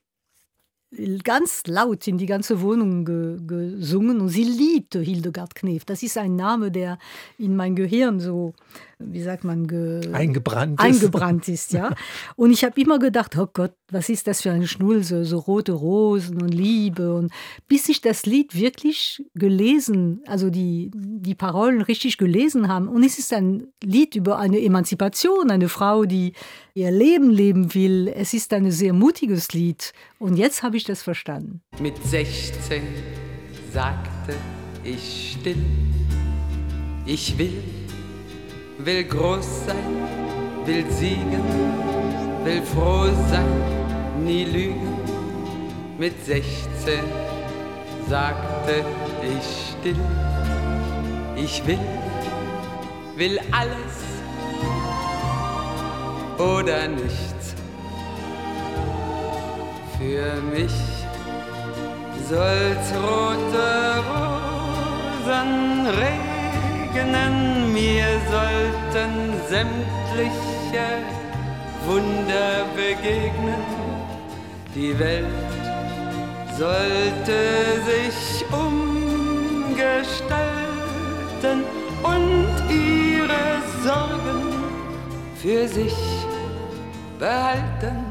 ganz laut in die ganze Wohnung ge- gesungen und sie liebte Hildegard Knef. Das ist ein Name, der in mein Gehirn so, wie sagt man, ge- eingebrannt ist. Eingebrannt ist, ja. Und ich habe immer gedacht, oh Gott, was ist das für eine Schnulze, so rote Rosen und Liebe. Und bis ich das Lied wirklich gelesen, also die, die Parolen richtig gelesen habe. Und es ist ein Lied über eine Emanzipation, eine Frau, die ihr Leben leben will. Es ist ein sehr mutiges Lied. Und jetzt habe ich das verstanden. Mit sechzehn sagte ich still, ich will, will groß sein, will siegen, will froh sein, nie lügen. Mit sechzehn sagte ich still, ich will, will alles oder nichts. Für mich soll's rote Rosen regnen, mir sollten sämtliche Wunder begegnen. Die Welt sollte sich umgestalten und ihre Sorgen für sich behalten.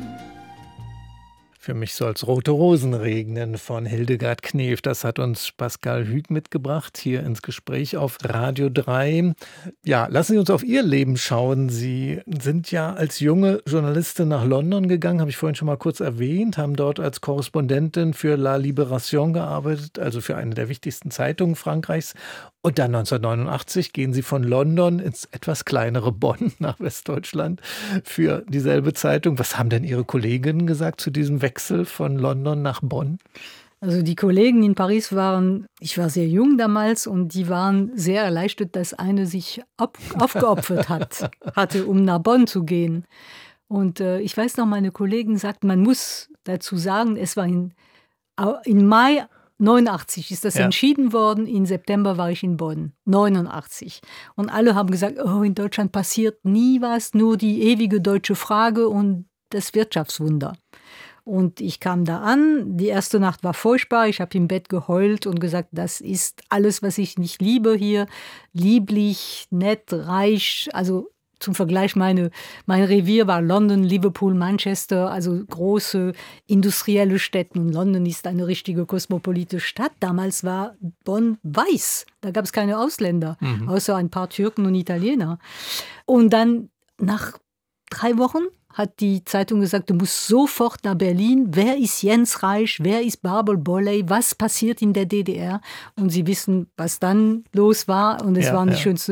Für mich soll es rote Rosen regnen von Hildegard Knef. Das hat uns Pascal Hüg mitgebracht hier ins Gespräch auf Radio drei. Ja, lassen Sie uns auf Ihr Leben schauen. Sie sind ja als junge Journalistin nach London gegangen, habe ich vorhin schon mal kurz erwähnt, haben dort als Korrespondentin für La Libération gearbeitet, also für eine der wichtigsten Zeitungen Frankreichs. Und dann neunzehnhundertneunundachtzig gehen Sie von London ins etwas kleinere Bonn nach Westdeutschland für dieselbe Zeitung. Was haben denn Ihre Kolleginnen gesagt zu diesem Wechsel von London nach Bonn? Also die Kollegen in Paris waren, ich war sehr jung damals und die waren sehr erleichtert, dass eine sich ab, aufgeopfert hat, hatte, um nach Bonn zu gehen. Und äh, ich weiß noch, meine Kollegen sagten, man muss dazu sagen, es war in, in Mai neunundachtzig ist das ja entschieden worden, im September war ich in Bonn, neunundachtzig. Und alle haben gesagt, oh, in Deutschland passiert nie was, nur die ewige deutsche Frage und das Wirtschaftswunder. Und ich kam da an, die erste Nacht war furchtbar, ich habe im Bett geheult und gesagt, das ist alles, was ich nicht liebe hier, lieblich, nett, reich, also zum Vergleich, meine, mein Revier war London, Liverpool, Manchester, also große industrielle Städte. Und London ist eine richtige kosmopolite Stadt. Damals war Bonn weiß. Da gab es keine Ausländer, mhm. außer ein paar Türken und Italiener. Und dann nach drei Wochen hat die Zeitung gesagt, du musst sofort nach Berlin. Wer ist Jens Reich? Wer ist Barbel Bolley? Was passiert in der D D R? Und Sie wissen, was dann los war. Und es ja, waren ja. die schönsten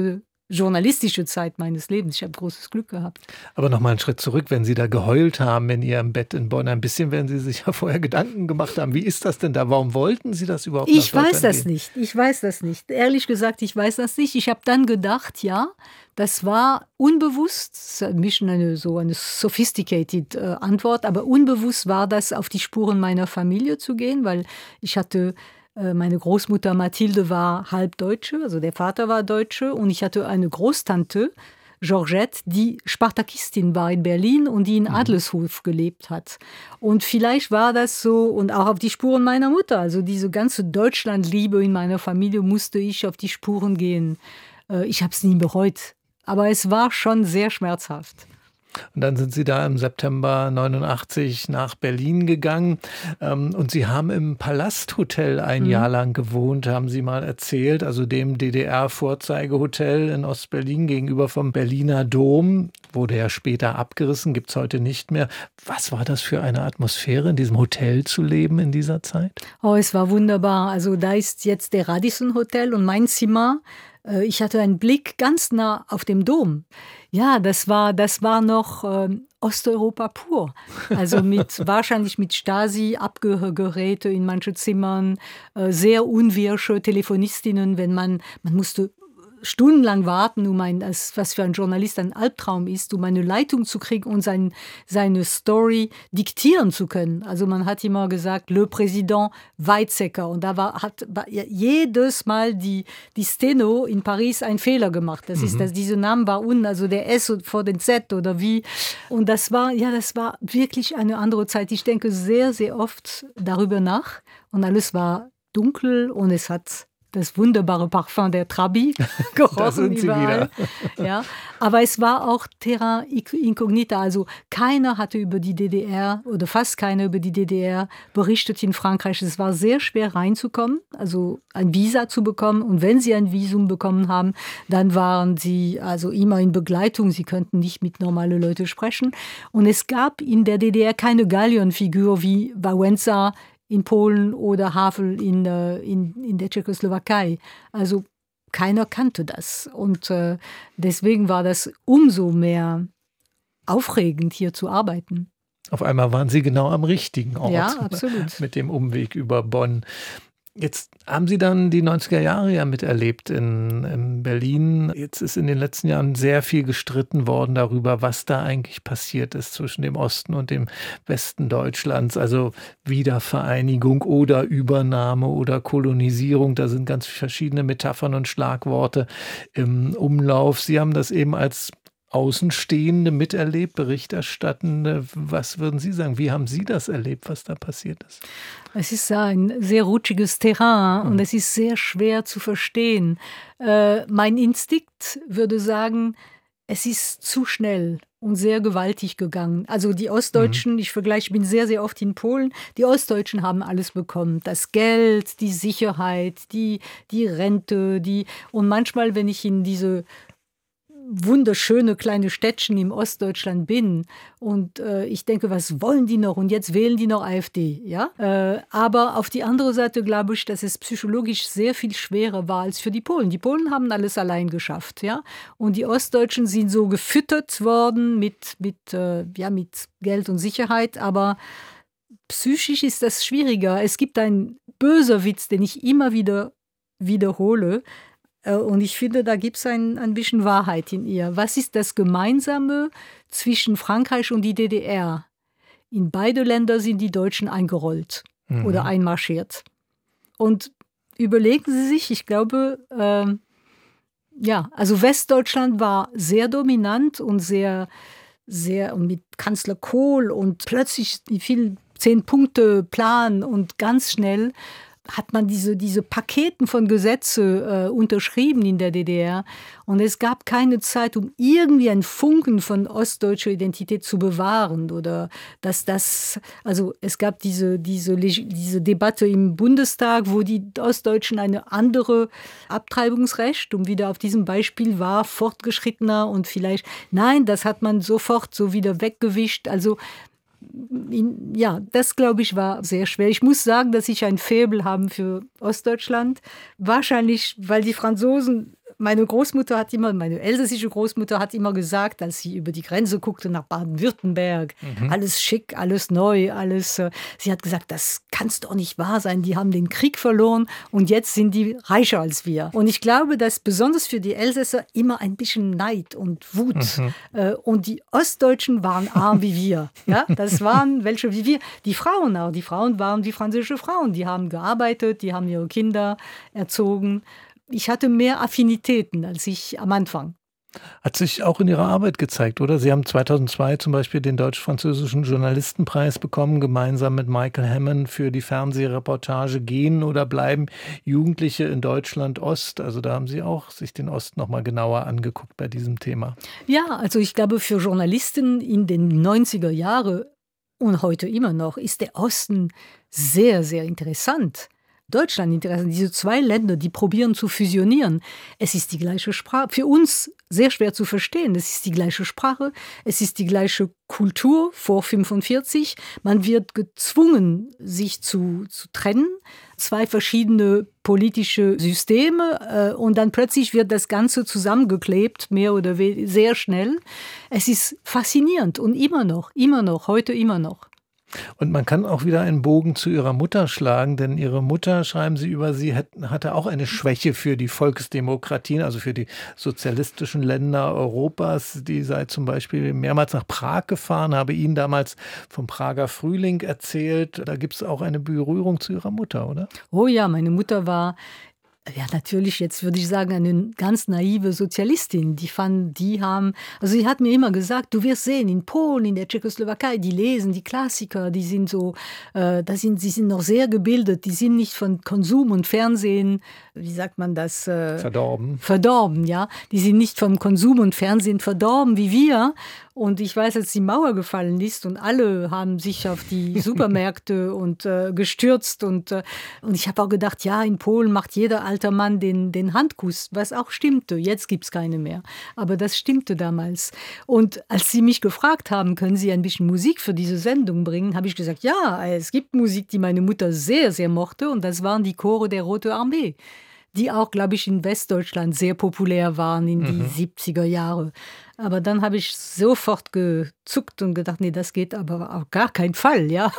journalistische Zeit meines Lebens. Ich habe großes Glück gehabt. Aber noch mal einen Schritt zurück, wenn Sie da geheult haben in Ihrem Bett in Bonn, ein bisschen werden Sie sich ja vorher Gedanken gemacht haben. Wie ist das denn da? Warum wollten Sie das überhaupt? Ich nach weiß das gehen? nicht. Ich weiß das nicht. Ehrlich gesagt, ich weiß das nicht. Ich habe dann gedacht, ja, das war unbewusst, das ist ein bisschen eine, so eine sophisticated äh, Antwort, aber unbewusst war das, auf die Spuren meiner Familie zu gehen, weil ich hatte, äh, meine Großmutter Mathilde war halb Deutsche, also der Vater war Deutsche, und ich hatte eine Großtante, Georgette, die Spartakistin war in Berlin und die in Adlershof gelebt hat. Und vielleicht war das so, und auch auf die Spuren meiner Mutter, also diese ganze Deutschlandliebe in meiner Familie, musste ich auf die Spuren gehen. Äh, ich habe es nie bereut. Aber es war schon sehr schmerzhaft. Und dann sind Sie da im September neunundachtzig nach Berlin gegangen. Und Sie haben im Palasthotel ein mhm. Jahr lang gewohnt, haben Sie mal erzählt, also dem D D R-Vorzeigehotel in Ostberlin gegenüber vom Berliner Dom. Wurde ja später abgerissen, gibt es heute nicht mehr. Was war das für eine Atmosphäre, in diesem Hotel zu leben in dieser Zeit? Oh, es war wunderbar. Also da ist jetzt der Radisson Hotel und mein Zimmer. Ich hatte einen Blick ganz nah auf dem Dom. Ja, das war, das war noch ähm, Osteuropa pur. Also mit, wahrscheinlich mit Stasi-Abhörgeräte in manchen Zimmern, äh, sehr unwirsche Telefonistinnen, wenn man, man musste stundenlang warten, um ein, was für ein Journalist ein Albtraum ist, um eine Leitung zu kriegen und sein, seine Story diktieren zu können. Also man hat immer gesagt, Le Président Weizsäcker. Und da war, hat war jedes Mal die, die Steno in Paris einen Fehler gemacht. Das mhm. ist, dass diese Namen war unten, also der S vor den Z oder wie. Und das war, ja, das war wirklich eine andere Zeit. Ich denke sehr, sehr oft darüber nach. Und alles war dunkel und es hat das wunderbare Parfum der Trabi gerochen. Da sind Sie überall. wieder. Ja, aber es war auch Terra Incognita. Also keiner hatte über die D D R oder fast keiner über die D D R berichtet in Frankreich. Es war sehr schwer reinzukommen, also ein Visa zu bekommen. Und wenn Sie ein Visum bekommen haben, dann waren Sie also immer in Begleitung. Sie könnten nicht mit normalen Leuten sprechen. Und es gab in der D D R keine Gallienfigur wie Wałęsa in Polen oder Havel in, in, in der Tschechoslowakei. Also keiner kannte das. Und äh, deswegen war das umso mehr aufregend, hier zu arbeiten. Auf einmal waren Sie genau am richtigen Ort. Ja, absolut. Mit dem Umweg über Bonn. Jetzt haben Sie dann die neunziger Jahre ja miterlebt in, in Berlin. Jetzt ist in den letzten Jahren sehr viel gestritten worden darüber, was da eigentlich passiert ist zwischen dem Osten und dem Westen Deutschlands. Also Wiedervereinigung oder Übernahme oder Kolonisierung. Da sind ganz verschiedene Metaphern und Schlagworte im Umlauf. Sie haben das eben als Außenstehende miterlebt, Berichterstattende. Was würden Sie sagen? Wie haben Sie das erlebt, was da passiert ist? Es ist ein sehr rutschiges Terrain und es ist sehr schwer zu verstehen. Äh, mein Instinkt würde sagen, es ist zu schnell und sehr gewaltig gegangen. Also die Ostdeutschen, mhm. ich vergleiche, ich bin sehr, sehr oft in Polen, die Ostdeutschen haben alles bekommen. Das Geld, die Sicherheit, die, die Rente, die und manchmal, wenn ich in diese wunderschöne kleine Städtchen im Ostdeutschland bin und äh, ich denke, was wollen die noch? Und jetzt wählen die noch AfD, ja? Äh, aber auf die andere Seite glaube ich, dass es psychologisch sehr viel schwerer war als für die Polen. Die Polen haben alles allein geschafft, ja? Und die Ostdeutschen sind so gefüttert worden mit, mit, äh, ja, mit Geld und Sicherheit, aber psychisch ist das schwieriger. Es gibt einen böser Witz, den ich immer wieder wiederhole. Und ich finde, da gibt es ein, ein bisschen Wahrheit in ihr. Was ist das Gemeinsame zwischen Frankreich und die D D R? In beide Länder sind die Deutschen eingerollt mhm. oder einmarschiert. Und überlegen Sie sich, ich glaube, ähm, ja, also Westdeutschland war sehr dominant und sehr, sehr und mit Kanzler Kohl und plötzlich die vielen Zehn-Punkte-Plan und ganz schnell hat man diese, diese Paketen von Gesetzen äh, unterschrieben in der D D R. Und es gab keine Zeit, um irgendwie einen Funken von ostdeutscher Identität zu bewahren. Oder dass das, also es gab diese, diese, diese Debatte im Bundestag, wo die Ostdeutschen eine andere Abtreibungsrecht, um wieder auf diesem Beispiel war, fortgeschrittener und vielleicht, nein, das hat man sofort so wieder weggewischt. Also ja, das, glaube ich, war sehr schwer. Ich muss sagen, dass ich ein Faible habe für Ostdeutschland. Wahrscheinlich, weil die Franzosen Meine Großmutter hat immer, meine elsässische Großmutter hat immer gesagt, als sie über die Grenze guckte nach Baden-Württemberg, mhm. alles schick, alles neu, alles. Äh, sie hat gesagt, das kann es doch nicht wahr sein. Die haben den Krieg verloren und jetzt sind die reicher als wir. Und ich glaube, dass besonders für die Elsässer immer ein bisschen Neid und Wut. Mhm. Äh, und die Ostdeutschen waren arm wie wir. Ja, das waren welche wie wir. Die Frauen auch. Die Frauen waren wie französische Frauen. Die haben gearbeitet, die haben ihre Kinder erzogen. Ich hatte mehr Affinitäten als ich am Anfang. Hat sich auch in Ihrer Arbeit gezeigt, oder? Sie haben zweitausendzwei zum Beispiel den Deutsch-Französischen Journalistenpreis bekommen, gemeinsam mit Michael Hammond für die Fernsehreportage Gehen oder bleiben Jugendliche in Deutschland Ost. Also da haben Sie auch sich den Ost noch mal genauer angeguckt bei diesem Thema. Ja, also ich glaube, für Journalisten in den neunziger Jahren und heute immer noch ist der Osten sehr, sehr interessant. Deutschland interessant. Diese zwei Länder, die probieren zu fusionieren. Es ist die gleiche Sprache. Für uns sehr schwer zu verstehen. Es ist die gleiche Sprache. Es ist die gleiche Kultur vor fünfundvierzig. Man wird gezwungen, sich zu, zu trennen. Zwei verschiedene politische Systeme. Äh, und dann plötzlich wird das Ganze zusammengeklebt, mehr oder weniger, sehr schnell. Es ist faszinierend und immer noch, immer noch, heute immer noch. Und man kann auch wieder einen Bogen zu ihrer Mutter schlagen, denn ihre Mutter, schreiben Sie über sie, hatte auch eine Schwäche für die Volksdemokratien, also für die sozialistischen Länder Europas. Die sei zum Beispiel mehrmals nach Prag gefahren, habe Ihnen damals vom Prager Frühling erzählt. Da gibt es auch eine Berührung zu ihrer Mutter, oder? Oh ja, meine Mutter war... Ja, natürlich, jetzt würde ich sagen, eine ganz naive Sozialistin. Die fand, die haben, also sie hat mir immer gesagt, du wirst sehen, in Polen, in der Tschechoslowakei, die lesen die Klassiker, die sind so, äh, da sind, sie sind noch sehr gebildet, die sind nicht von Konsum und Fernsehen, wie sagt man das? Äh, verdorben. Verdorben, ja. Die sind nicht vom Konsum und Fernsehen verdorben wie wir. Und ich weiß, als die Mauer gefallen ist und alle haben sich auf die Supermärkte und äh, gestürzt und, äh, und ich habe auch gedacht, ja, in Polen macht jeder alter Mann den, den Handkuss, was auch stimmte. Jetzt gibt es keine mehr. Aber das stimmte damals. Und als sie mich gefragt haben, können Sie ein bisschen Musik für diese Sendung bringen, habe ich gesagt, ja, es gibt Musik, die meine Mutter sehr, sehr mochte und das waren die Chore der Rote Armee, die auch, glaube ich, in Westdeutschland sehr populär waren in die mhm. siebziger Jahre. Aber dann habe ich sofort gezuckt und gedacht, nee, das geht aber auf gar keinen Fall, ja.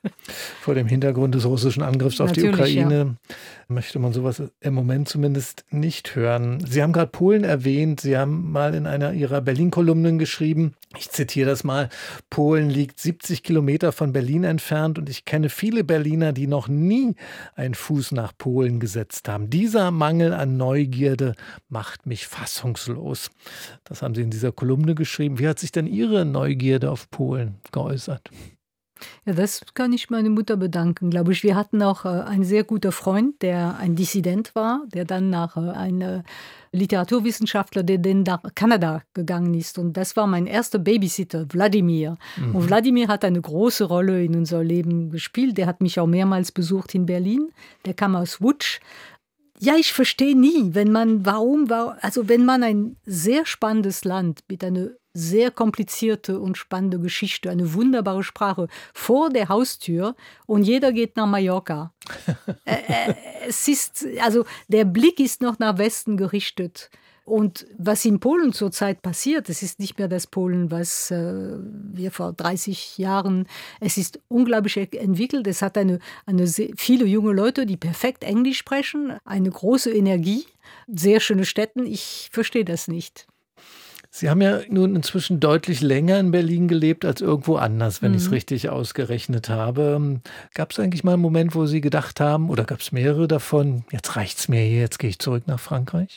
Vor dem Hintergrund des russischen Angriffs auf Natürlich, die Ukraine ja. möchte man sowas im Moment zumindest nicht hören. Sie haben gerade Polen erwähnt. Sie haben mal in einer Ihrer Berlin-Kolumnen geschrieben, ich zitiere das mal, Polen liegt siebzig Kilometer von Berlin entfernt und ich kenne viele Berliner, die noch nie einen Fuß nach Polen gesetzt haben. Dieser Mangel an Neugierde macht mich fassungslos. Das haben Sie in dieser Kolumne geschrieben. Wie hat sich denn Ihre Neugierde auf Polen geäußert? Ja, das kann ich meine Mutter bedanken, glaube ich. Wir hatten auch äh, einen sehr guten Freund, der ein Dissident war, der dann nach äh, einem Literaturwissenschaftler, der dann nach Kanada gegangen ist. Und das war mein erster Babysitter, Wladimir. Mhm. Und Wladimir hat eine große Rolle in unser Leben gespielt. Der hat mich auch mehrmals besucht in Berlin. Der kam aus Łódź. Ja, ich verstehe nie, wenn man, warum, also wenn man ein sehr spannendes Land mit einer sehr komplizierte und spannende Geschichte, eine wunderbare Sprache vor der Haustür und jeder geht nach Mallorca. äh, äh, es ist, also der Blick ist noch nach Westen gerichtet. Und was in Polen zurzeit passiert, es ist nicht mehr das Polen, was äh, wir vor dreißig Jahren, es ist unglaublich entwickelt. Es hat eine, eine sehr, viele junge Leute, die perfekt Englisch sprechen, eine große Energie, sehr schöne Städte. Ich verstehe das nicht. Sie haben ja nun inzwischen deutlich länger in Berlin gelebt als irgendwo anders, wenn mhm. ich es richtig ausgerechnet habe. Gab es eigentlich mal einen Moment, wo Sie gedacht haben, oder gab es mehrere davon, jetzt reicht's mir hier, jetzt gehe ich zurück nach Frankreich?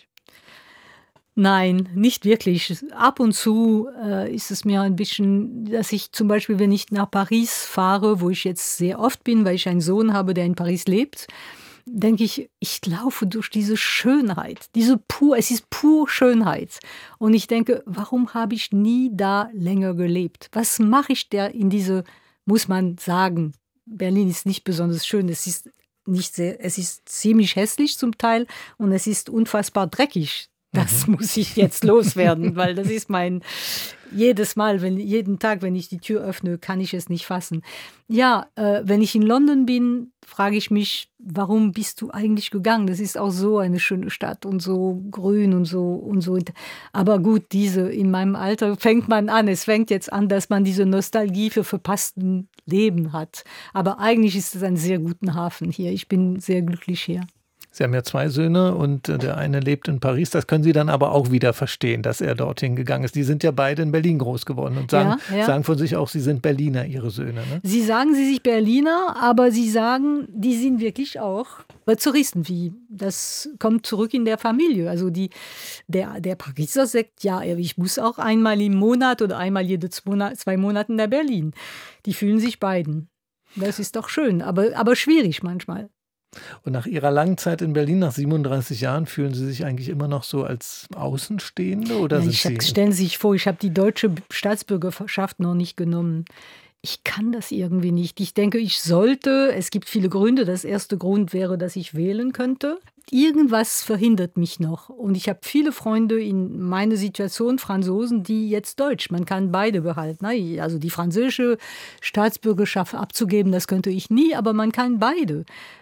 Nein, nicht wirklich. Ab und zu äh, ist es mir ein bisschen, dass ich zum Beispiel, wenn ich nach Paris fahre, wo ich jetzt sehr oft bin, weil ich einen Sohn habe, der in Paris lebt, denke ich, ich laufe durch diese Schönheit, diese pur, es ist pur Schönheit. Und ich denke, warum habe ich nie da länger gelebt? Was mache ich da in diese, muss man sagen, Berlin ist nicht besonders schön, es ist nicht sehr, es ist ziemlich hässlich zum Teil und es ist unfassbar dreckig. Das mhm. muss ich jetzt loswerden, weil das ist mein, jedes Mal, wenn, jeden Tag, wenn ich die Tür öffne, kann ich es nicht fassen. Ja, äh, wenn ich in London bin, frage ich mich, warum bist du eigentlich gegangen? Das ist auch so eine schöne Stadt und so grün und so und so. Aber gut, diese, in meinem Alter fängt man an, es fängt jetzt an, dass man diese Nostalgie für verpassten Leben hat. Aber eigentlich ist es ein sehr guter Hafen hier. Ich bin sehr glücklich hier. Sie haben ja zwei Söhne und der eine lebt in Paris. Das können Sie dann aber auch wieder verstehen, dass er dorthin gegangen ist. Die sind ja beide in Berlin groß geworden und sagen, ja, ja. sagen von sich auch, sie sind Berliner, ihre Söhne. Ne? Sie sagen, sie sind Berliner, aber sie sagen, die sind wirklich auch Touristen. Wie das kommt zurück in der Familie. Also die, der, der Pariser sagt, ja, ich muss auch einmal im Monat oder einmal jede zwei Monate nach Berlin. Die fühlen sich beiden. Das ist doch schön, aber, aber schwierig manchmal. Und nach Ihrer langen Zeit in Berlin, nach siebenunddreißig Jahren, fühlen Sie sich eigentlich immer noch so als Außenstehende? Oder ja, sind ich, stellen Sie sich vor, ich habe die deutsche Staatsbürgerschaft noch nicht genommen. Ich kann das irgendwie nicht. Ich denke, ich sollte. Es gibt viele Gründe. Das erste Grund wäre, dass ich wählen könnte. Irgendwas verhindert mich noch. Und ich habe viele Freunde in meiner Situation, Franzosen, die jetzt Deutsch. Man kann beide behalten. Also die französische Staatsbürgerschaft abzugeben, das könnte ich nie, aber man kann beide.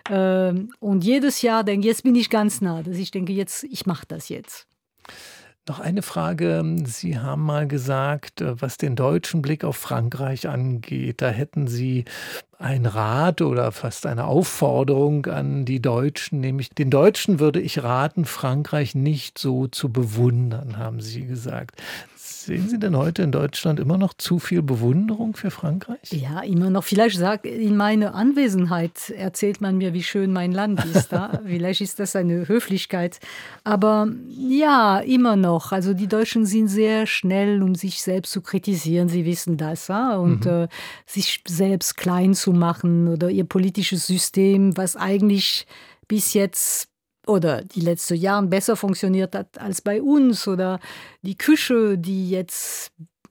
Und jedes Jahr denke ich, jetzt bin ich ganz nah. Dass ich denke, jetzt, ich mache das jetzt. Noch eine Frage. Sie haben mal gesagt, was den deutschen Blick auf Frankreich angeht, da hätten Sie einen Rat oder fast eine Aufforderung an die Deutschen, nämlich den Deutschen würde ich raten, Frankreich nicht so zu bewundern, haben Sie gesagt. Sehen Sie denn heute in Deutschland immer noch zu viel Bewunderung für Frankreich? Ja, immer noch. Vielleicht sagt in meiner Anwesenheit erzählt man mir, wie schön mein Land ist. Da. Vielleicht ist das eine Höflichkeit. Aber ja, immer noch. Also die Deutschen sind sehr schnell, um sich selbst zu kritisieren. Sie wissen das. Ja? Und mhm. äh, sich selbst klein zu machen oder ihr politisches System, was eigentlich bis jetzt oder die letzten Jahre besser funktioniert hat als bei uns oder die Küche, die jetzt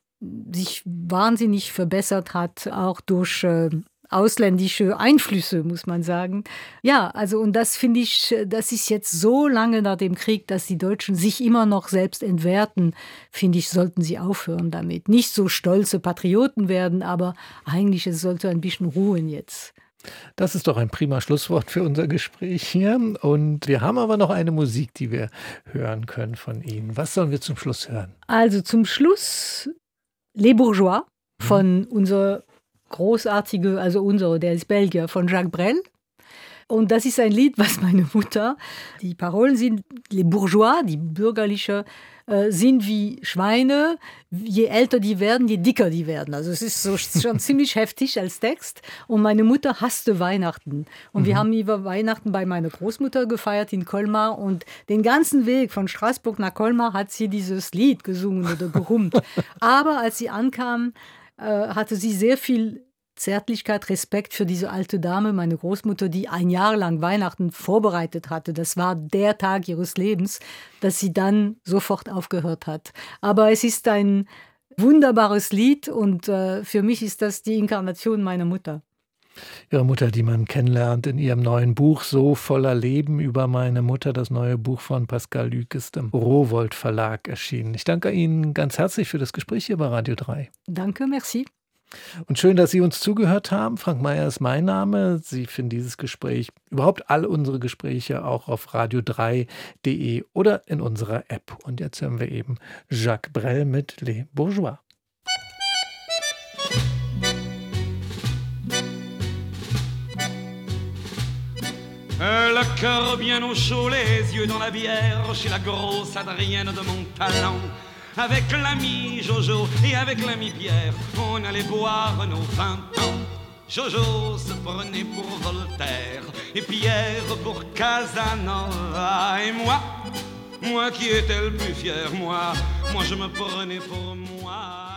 sich wahnsinnig verbessert hat, auch durch äh, ausländische Einflüsse, muss man sagen. Ja, also und das finde ich, das ist jetzt so lange nach dem Krieg, dass die Deutschen sich immer noch selbst entwerten, finde ich, sollten sie aufhören damit. Nicht so stolze Patrioten werden, aber eigentlich es sollte ein bisschen ruhen jetzt. Das ist doch ein prima Schlusswort für unser Gespräch hier. Und wir haben aber noch eine Musik, die wir hören können von Ihnen. Was sollen wir zum Schluss hören? Also zum Schluss Les Bourgeois von mhm. unser großartige, also unsere, der ist Belgier, von Jacques Brel. Und das ist ein Lied, was meine Mutter, die Parolen sind, les bourgeois, die bürgerliche, äh, sind wie Schweine. Je älter die werden, je dicker die werden. Also es ist so schon ziemlich heftig als Text. Und meine Mutter hasste Weihnachten. Und mhm. wir haben über Weihnachten bei meiner Großmutter gefeiert in Colmar. Und den ganzen Weg von Straßburg nach Colmar hat sie dieses Lied gesungen oder gehummt. Aber als sie ankam, äh, hatte sie sehr viel Zärtlichkeit, Respekt für diese alte Dame, meine Großmutter, die ein Jahr lang Weihnachten vorbereitet hatte. Das war der Tag ihres Lebens, dass sie dann sofort aufgehört hat. Aber es ist ein wunderbares Lied und äh, für mich ist das die Inkarnation meiner Mutter. Ihre Mutter, die man kennenlernt in ihrem neuen Buch So voller Leben über meine Mutter. Das neue Buch von Pascal Luque ist im Rowohlt Verlag erschienen. Ich danke Ihnen ganz herzlich für das Gespräch hier bei Radio drei. Danke, merci. Und schön, dass Sie uns zugehört haben. Frank Meyer ist mein Name. Sie finden dieses Gespräch, überhaupt all unsere Gespräche auch auf radio drei punkt de oder in unserer App. Und jetzt hören wir eben Jacques Brel mit Les Bourgeois. Le cœur bien au chaud, les yeux dans la bière, chez la grosse Adrienne de mon talent. Avec l'ami Jojo et avec l'ami Pierre, on allait boire nos vingt ans. Jojo se prenait pour Voltaire et Pierre pour Casanova. Et moi, moi qui étais le plus fier, moi, moi je me prenais pour moi.